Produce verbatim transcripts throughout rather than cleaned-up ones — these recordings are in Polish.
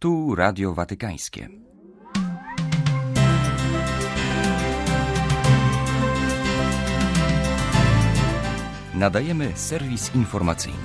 Tu Radio Watykańskie. Nadajemy serwis informacyjny.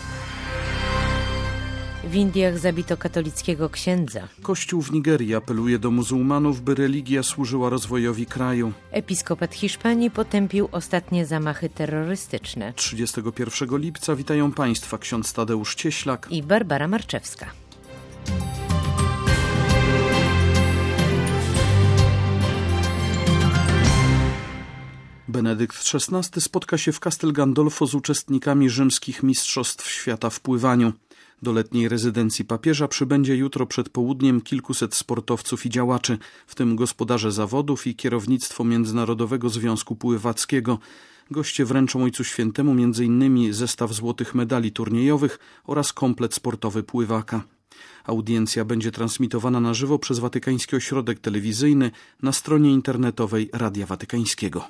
W Indiach zabito katolickiego księdza. Kościół w Nigerii apeluje do muzułmanów, by religia służyła rozwojowi kraju. Episkopat Hiszpanii potępił ostatnie zamachy terrorystyczne. trzydziestego pierwszego lipca witają Państwa ksiądz Tadeusz Cieślak i Barbara Marczewska. Benedykt szesnasty spotka się w Castel Gandolfo z uczestnikami rzymskich mistrzostw świata w pływaniu. Do letniej rezydencji papieża przybędzie jutro przed południem kilkuset sportowców i działaczy, w tym gospodarze zawodów i kierownictwo Międzynarodowego Związku Pływackiego. Goście wręczą Ojcu Świętemu między innymi zestaw złotych medali turniejowych oraz komplet sportowy pływaka. Audiencja będzie transmitowana na żywo przez Watykański Ośrodek Telewizyjny na stronie internetowej Radia Watykańskiego.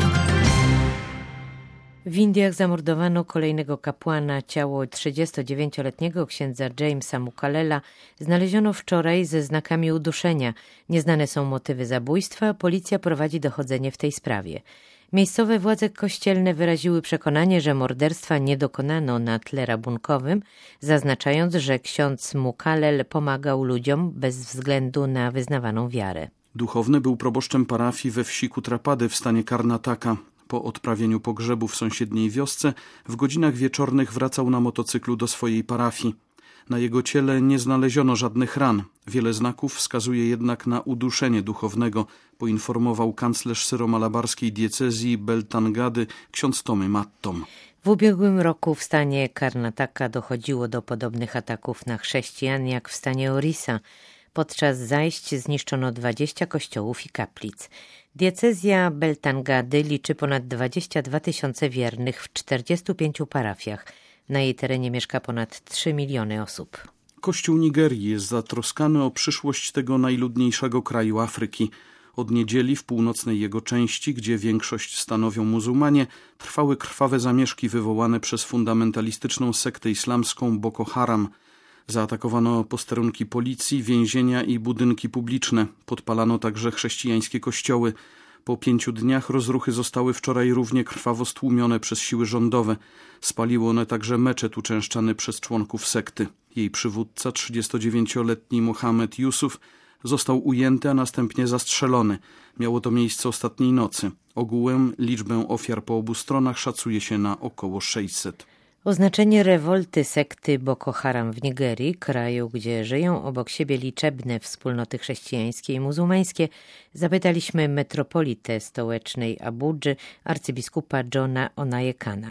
W Indiach zamordowano kolejnego kapłana. Ciało trzydziestodziewięcioletniego księdza Jamesa Mukalela znaleziono wczoraj ze znakami uduszenia. Nieznane są motywy zabójstwa, policja prowadzi dochodzenie w tej sprawie. Miejscowe władze kościelne wyraziły przekonanie, że morderstwa nie dokonano na tle rabunkowym, zaznaczając, że ksiądz Mukalel pomagał ludziom bez względu na wyznawaną wiarę. Duchowny był proboszczem parafii we wsi Kutrapady w stanie Karnataka. Po odprawieniu pogrzebu w sąsiedniej wiosce w godzinach wieczornych wracał na motocyklu do swojej parafii. Na jego ciele nie znaleziono żadnych ran. Wiele znaków wskazuje jednak na uduszenie duchownego, poinformował kanclerz syromalabarskiej diecezji Beltangady ksiądz Tomy Mattom. W ubiegłym roku w stanie Karnataka dochodziło do podobnych ataków na chrześcijan jak w stanie Orissa. Podczas zajść zniszczono dwadzieścia kościołów i kaplic. Diecezja Beltangady liczy ponad dwadzieścia dwa tysiące wiernych w czterdziestu pięciu parafiach. Na jej terenie mieszka ponad trzy miliony osób. Kościół Nigerii jest zatroskany o przyszłość tego najludniejszego kraju Afryki. Od niedzieli w północnej jego części, gdzie większość stanowią muzułmanie, trwały krwawe zamieszki wywołane przez fundamentalistyczną sektę islamską Boko Haram. Zaatakowano posterunki policji, więzienia i budynki publiczne. Podpalano także chrześcijańskie kościoły. Po pięciu dniach rozruchy zostały wczoraj równie krwawo stłumione przez siły rządowe. Spaliły one także meczet uczęszczany przez członków sekty. Jej przywódca, trzydziestodziewięcioletni Mohamed Yusuf, został ujęty, a następnie zastrzelony. Miało to miejsce ostatniej nocy. Ogółem liczbę ofiar po obu stronach szacuje się na około sześćset. Oznaczenie rewolty sekty Boko Haram w Nigerii, kraju, gdzie żyją obok siebie liczebne wspólnoty chrześcijańskie i muzułmańskie, zapytaliśmy metropolitę stołecznej Abudży, arcybiskupa Johna Onayekana.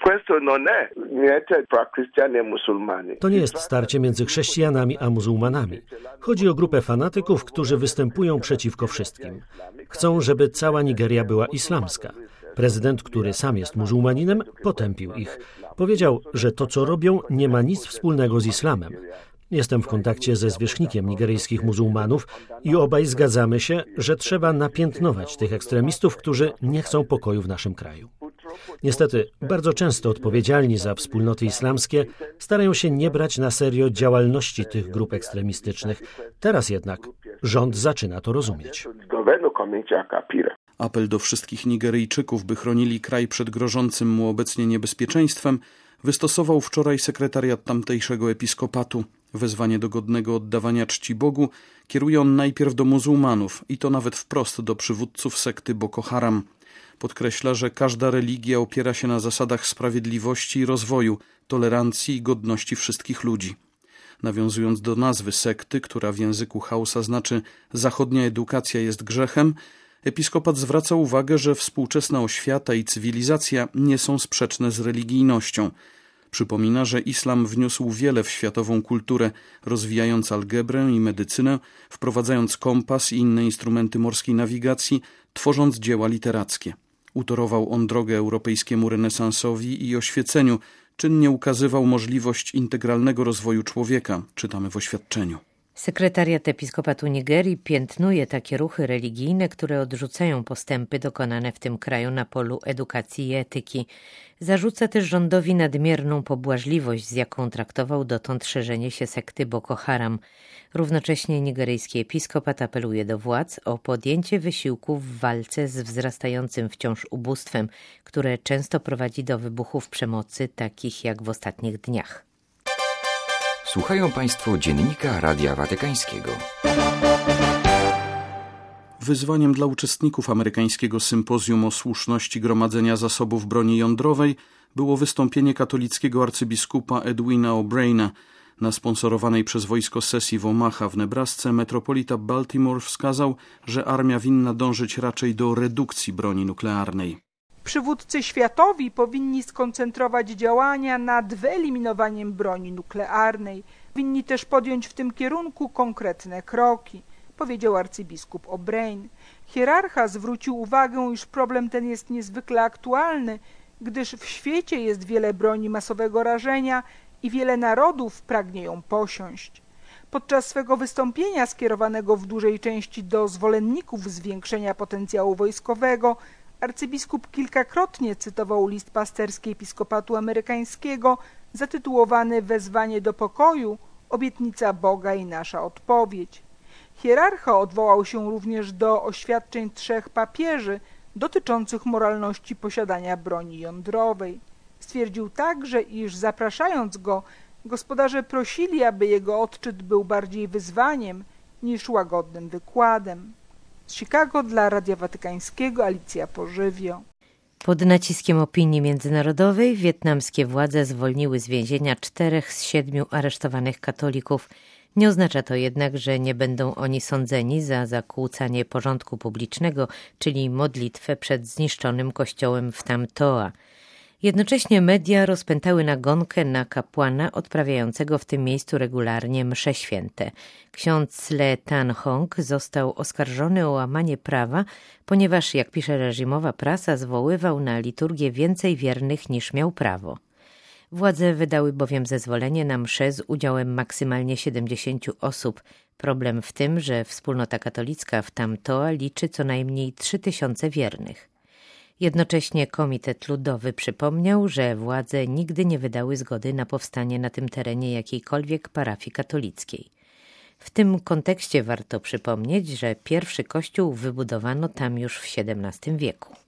To nie jest starcie między chrześcijanami a muzułmanami. Chodzi o grupę fanatyków, którzy występują przeciwko wszystkim. Chcą, żeby cała Nigeria była islamska. Prezydent, który sam jest muzułmaninem, potępił ich. Powiedział, że to, co robią, nie ma nic wspólnego z islamem. Jestem w kontakcie ze zwierzchnikiem nigeryjskich muzułmanów i obaj zgadzamy się, że trzeba napiętnować tych ekstremistów, którzy nie chcą pokoju w naszym kraju. Niestety, bardzo często odpowiedzialni za wspólnoty islamskie starają się nie brać na serio działalności tych grup ekstremistycznych. Teraz jednak rząd zaczyna to rozumieć. Apel do wszystkich Nigeryjczyków, by chronili kraj przed grożącym mu obecnie niebezpieczeństwem, wystosował wczoraj sekretariat tamtejszego episkopatu. Wezwanie do godnego oddawania czci Bogu kieruje on najpierw do muzułmanów i to nawet wprost do przywódców sekty Boko Haram. Podkreśla, że każda religia opiera się na zasadach sprawiedliwości i rozwoju, tolerancji i godności wszystkich ludzi. Nawiązując do nazwy sekty, która w języku Hausa znaczy zachodnia edukacja jest grzechem, episkopat zwraca uwagę, że współczesna oświata i cywilizacja nie są sprzeczne z religijnością. Przypomina, że islam wniósł wiele w światową kulturę, rozwijając algebrę i medycynę, wprowadzając kompas i inne instrumenty morskiej nawigacji, tworząc dzieła literackie. Utorował on drogę europejskiemu renesansowi i oświeceniu, czynnie ukazywał możliwość integralnego rozwoju człowieka, czytamy w oświadczeniu. Sekretariat Episkopatu Nigerii piętnuje takie ruchy religijne, które odrzucają postępy dokonane w tym kraju na polu edukacji i etyki. Zarzuca też rządowi nadmierną pobłażliwość, z jaką traktował dotąd szerzenie się sekty Boko Haram. Równocześnie nigeryjski episkopat apeluje do władz o podjęcie wysiłków w walce z wzrastającym wciąż ubóstwem, które często prowadzi do wybuchów przemocy, takich jak w ostatnich dniach. Słuchają Państwo Dziennika Radia Watykańskiego. Wyzwaniem dla uczestników amerykańskiego sympozjum o słuszności gromadzenia zasobów broni jądrowej było wystąpienie katolickiego arcybiskupa Edwina O'Briena. Na sponsorowanej przez wojsko sesji w Omaha w Nebrasce metropolita Baltimore wskazał, że armia winna dążyć raczej do redukcji broni nuklearnej. Przywódcy światowi powinni skoncentrować działania nad wyeliminowaniem broni nuklearnej. Winni też podjąć w tym kierunku konkretne kroki, powiedział arcybiskup O'Brien. Hierarcha zwrócił uwagę, iż problem ten jest niezwykle aktualny, gdyż w świecie jest wiele broni masowego rażenia i wiele narodów pragnie ją posiąść. Podczas swego wystąpienia skierowanego w dużej części do zwolenników zwiększenia potencjału wojskowego, arcybiskup kilkakrotnie cytował list pasterski Episkopatu Amerykańskiego zatytułowany Wezwanie do pokoju, obietnica Boga i nasza odpowiedź. Hierarcha odwołał się również do oświadczeń trzech papieży dotyczących moralności posiadania broni jądrowej. Stwierdził także, iż zapraszając go, gospodarze prosili, aby jego odczyt był bardziej wyzwaniem niż łagodnym wykładem. Z Chicago dla Radia Watykańskiego Alicja Pożywio. Pod naciskiem opinii międzynarodowej wietnamskie władze zwolniły z więzienia czterech z siedmiu aresztowanych katolików. Nie oznacza to jednak, że nie będą oni sądzeni za zakłócanie porządku publicznego, czyli modlitwę przed zniszczonym kościołem w Tam Toa. Jednocześnie media rozpętały nagonkę na kapłana odprawiającego w tym miejscu regularnie msze święte. Ksiądz Le Tan Hong został oskarżony o łamanie prawa, ponieważ, jak pisze reżimowa prasa, zwoływał na liturgię więcej wiernych niż miał prawo. Władze wydały bowiem zezwolenie na mszę z udziałem maksymalnie siedemdziesięciu osób. Problem w tym, że wspólnota katolicka w Tam Toa liczy co najmniej trzy tysiące wiernych. Jednocześnie Komitet Ludowy przypomniał, że władze nigdy nie wydały zgody na powstanie na tym terenie jakiejkolwiek parafii katolickiej. W tym kontekście warto przypomnieć, że pierwszy kościół wybudowano tam już w siedemnastym wieku.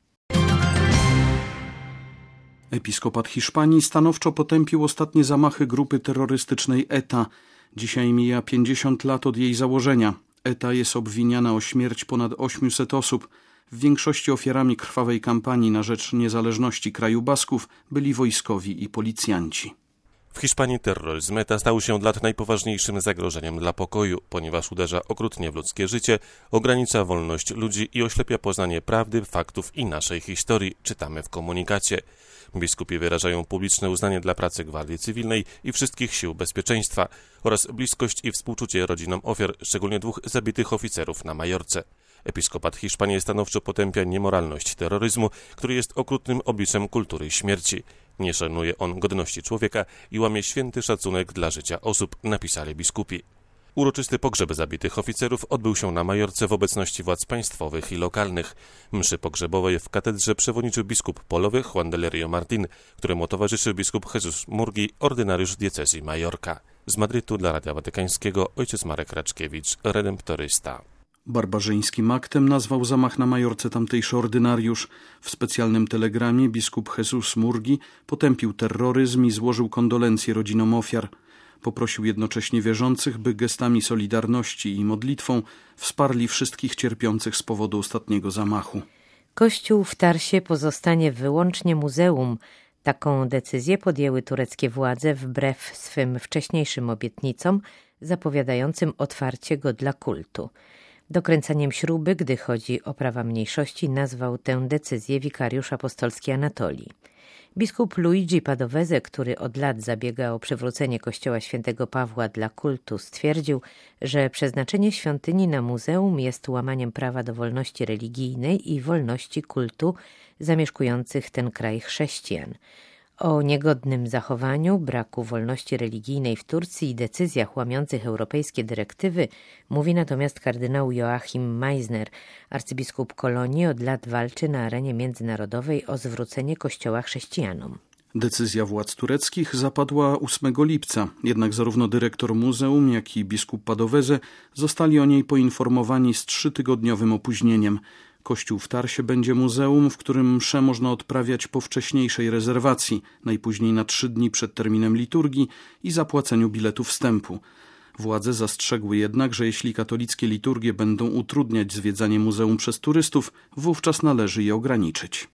Episkopat Hiszpanii stanowczo potępił ostatnie zamachy grupy terrorystycznej E T A. Dzisiaj mija pięćdziesiąt lat od jej założenia. E T A jest obwiniana o śmierć ponad osiemset osób. W większości ofiarami krwawej kampanii na rzecz niezależności kraju Basków byli wojskowi i policjanci. W Hiszpanii terroryzm E T A stał się od lat najpoważniejszym zagrożeniem dla pokoju, ponieważ uderza okrutnie w ludzkie życie, ogranicza wolność ludzi i oślepia poznanie prawdy, faktów i naszej historii, czytamy w komunikacie. Biskupi wyrażają publiczne uznanie dla pracy Gwardii Cywilnej i wszystkich sił bezpieczeństwa oraz bliskość i współczucie rodzinom ofiar, szczególnie dwóch zabitych oficerów na Majorce. Episkopat Hiszpanii stanowczo potępia niemoralność terroryzmu, który jest okrutnym obliczem kultury śmierci. Nie szanuje on godności człowieka i łamie święty szacunek dla życia osób, napisali biskupi. Uroczysty pogrzeb zabitych oficerów odbył się na Majorce w obecności władz państwowych i lokalnych. Mszy pogrzebowej w katedrze przewodniczył biskup polowy Juan del Rio Martin, któremu towarzyszył biskup Jesus Murgi, ordynariusz diecezji Majorka. Z Madrytu dla Radia Watykańskiego ojciec Marek Raczkiewicz, redemptorysta. Barbarzyńskim aktem nazwał zamach na Majorce tamtejszy ordynariusz. W specjalnym telegramie biskup Jesus Murgi potępił terroryzm i złożył kondolencje rodzinom ofiar. Poprosił jednocześnie wierzących, by gestami solidarności i modlitwą wsparli wszystkich cierpiących z powodu ostatniego zamachu. Kościół w Tarsie pozostanie wyłącznie muzeum. Taką decyzję podjęły tureckie władze wbrew swym wcześniejszym obietnicom, zapowiadającym otwarcie go dla kultu. Dokręcaniem śruby, gdy chodzi o prawa mniejszości, nazwał tę decyzję wikariusz apostolski Anatolii. Biskup Luigi Padovese, który od lat zabiega o przywrócenie kościoła świętego Pawła dla kultu, stwierdził, że przeznaczenie świątyni na muzeum jest łamaniem prawa do wolności religijnej i wolności kultu zamieszkujących ten kraj chrześcijan. O niegodnym zachowaniu, braku wolności religijnej w Turcji i decyzjach łamiących europejskie dyrektywy mówi natomiast kardynał Joachim Meissner. Arcybiskup Kolonii od lat walczy na arenie międzynarodowej o zwrócenie kościoła chrześcijanom. Decyzja władz tureckich zapadła ósmego lipca, jednak zarówno dyrektor muzeum, jak i biskup Padoveze zostali o niej poinformowani z trzytygodniowym opóźnieniem. Kościół w Tarsie będzie muzeum, w którym mszę można odprawiać po wcześniejszej rezerwacji, najpóźniej na trzy dni przed terminem liturgii i zapłaceniu biletu wstępu. Władze zastrzegły jednak, że jeśli katolickie liturgie będą utrudniać zwiedzanie muzeum przez turystów, wówczas należy je ograniczyć.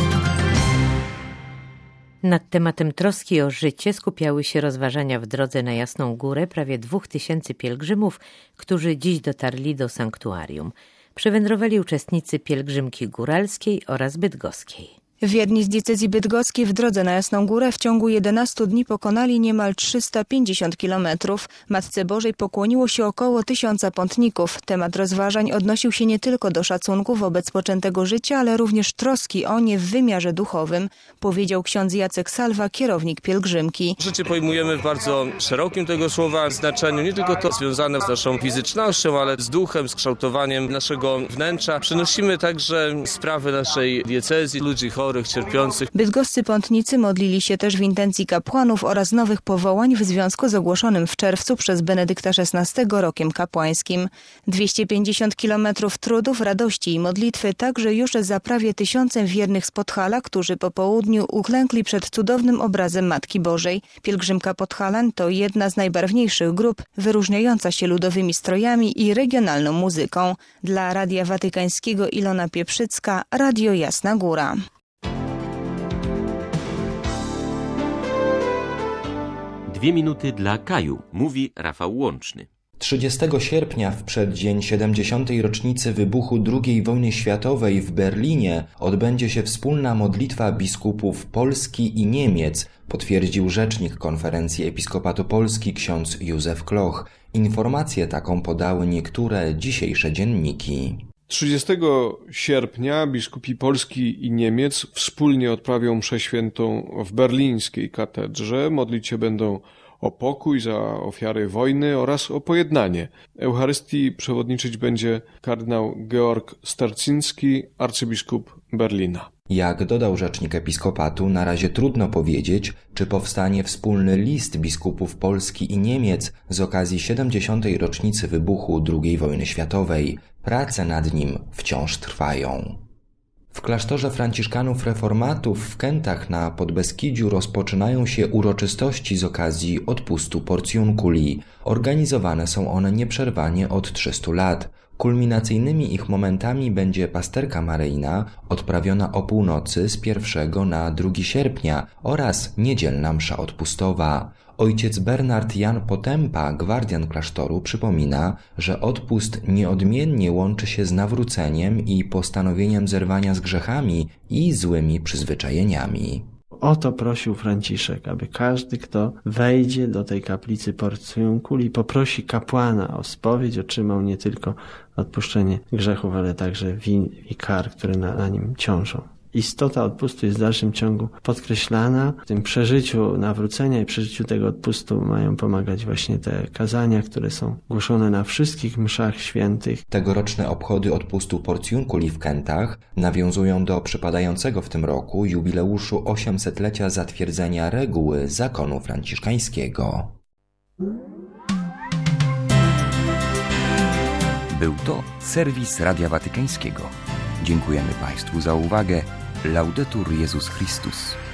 Nad tematem troski o życie skupiały się rozważania w drodze na Jasną Górę prawie dwóch tysięcy pielgrzymów, którzy dziś dotarli do sanktuarium. Przywędrowali uczestnicy pielgrzymki góralskiej oraz bydgoskiej. Wierni z diecezji bydgoskiej w drodze na Jasną Górę w ciągu jedenastu dni pokonali niemal trzysta pięćdziesiąt kilometrów. Matce Bożej pokłoniło się około tysiąca pątników. Temat rozważań odnosił się nie tylko do szacunku wobec poczętego życia, ale również troski o nie w wymiarze duchowym, powiedział ksiądz Jacek Salwa, kierownik pielgrzymki. Życie pojmujemy w bardzo szerokim tego słowa znaczeniu, nie tylko to związane z naszą fizycznością, ale z duchem, z kształtowaniem naszego wnętrza. Przenosimy także sprawy naszej diecezji, ludzi chorych, cierpiących. Bydgoscy pątnicy modlili się też w intencji kapłanów oraz nowych powołań w związku z ogłoszonym w czerwcu przez Benedykta szesnastego rokiem kapłańskim. dwieście pięćdziesiąt kilometrów trudów, radości i modlitwy także już za prawie tysiącem wiernych z Podhala, którzy po południu uklękli przed cudownym obrazem Matki Bożej. Pielgrzymka Podhalan to jedna z najbarwniejszych grup, wyróżniająca się ludowymi strojami i regionalną muzyką. Dla Radia Watykańskiego Ilona Pieprzycka, Radio Jasna Góra. Dwie minuty dla Kaju, mówi Rafał Łączny. trzydziestego sierpnia, w przeddzień siedemdziesiątej rocznicy wybuchu drugiej wojny światowej w Berlinie, odbędzie się wspólna modlitwa biskupów Polski i Niemiec, potwierdził rzecznik Konferencji Episkopatu Polski ksiądz Józef Kloch. Informację taką podały niektóre dzisiejsze dzienniki. trzydziestego sierpnia biskupi Polski i Niemiec wspólnie odprawią mszę świętą w berlińskiej katedrze. Modlić się będą o pokój, za ofiary wojny oraz o pojednanie. Eucharystii przewodniczyć będzie kardynał Georg Sterczyński, arcybiskup Berlina. Jak dodał rzecznik episkopatu, na razie trudno powiedzieć, czy powstanie wspólny list biskupów Polski i Niemiec z okazji siedemdziesiątej rocznicy wybuchu drugiej wojny światowej. Prace nad nim wciąż trwają. W klasztorze franciszkanów reformatów w Kętach na Podbeskidziu rozpoczynają się uroczystości z okazji odpustu Portiunculi. Organizowane są one nieprzerwanie od trzystu lat. Kulminacyjnymi ich momentami będzie pasterka maryjna, odprawiona o północy z pierwszego na drugiego sierpnia oraz niedzielna msza odpustowa. Ojciec Bernard Jan Potępa, gwardian klasztoru, przypomina, że odpust nieodmiennie łączy się z nawróceniem i postanowieniem zerwania z grzechami i złymi przyzwyczajeniami. O to prosił Franciszek, aby każdy, kto wejdzie do tej kaplicy Portiunculi, poprosi kapłana o spowiedź, otrzymał nie tylko odpuszczenie grzechów, ale także win i kar, które na, na nim ciążą. Istota odpustu jest w dalszym ciągu podkreślana. W tym przeżyciu nawrócenia i przeżyciu tego odpustu mają pomagać właśnie te kazania, które są głoszone na wszystkich mszach świętych. Tegoroczne obchody odpustu Portiunculi w Kętach nawiązują do przypadającego w tym roku jubileuszu osiemsetlecia zatwierdzenia reguły zakonu franciszkańskiego. Był to serwis Radia Watykańskiego. Dziękujemy Państwu za uwagę. Laudetur Jezus Chrystus.